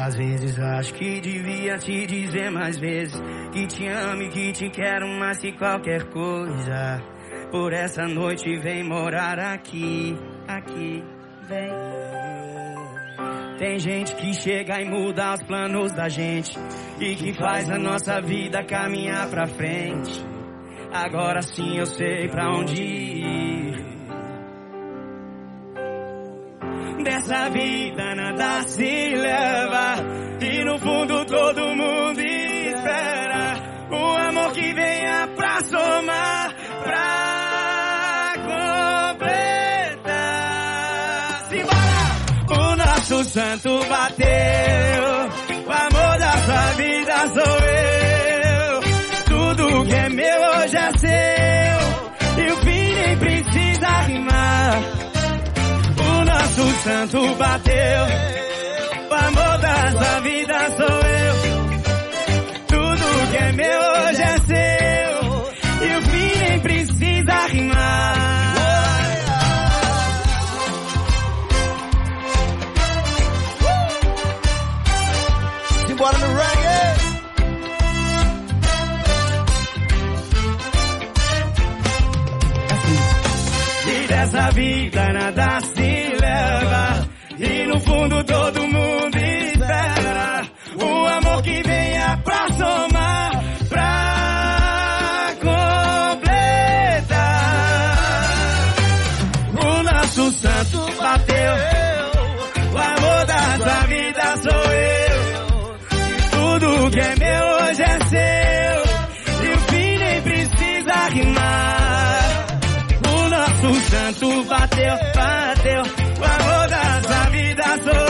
Às vezes acho que devia te dizer mais vezes que te amo e que te quero mais que qualquer coisa. Por essa noite vem morar aqui, vem. Tem gente que chega e muda os planos da gente e que faz a nossa vida caminhar pra frente. Agora sim eu sei pra onde ir. Dessa vida nada se leva e no fundo todo mundo espera um amor que venha pra somar, pra completar. Simbora! O nosso santo bateu, o amor da sua vida sou eu. Tudo que é meu hoje é seu e o fim nem precisa rimar. O nosso santo bateu, o amor da sua vida sou eu. Tudo que é meu hoje é seu e o fim nem precisa rimar. Simbora no reggae. E dessa vida nada se leva e no fundo todo mundo espera um amor que venha pra somar, pra completar. O nosso santo bateu, o amor da sua vida sou eu. Tudo que é meu hoje é seu e o fim nem precisa rimar. O nosso santo bateu, bateu, o amor da sua vida sou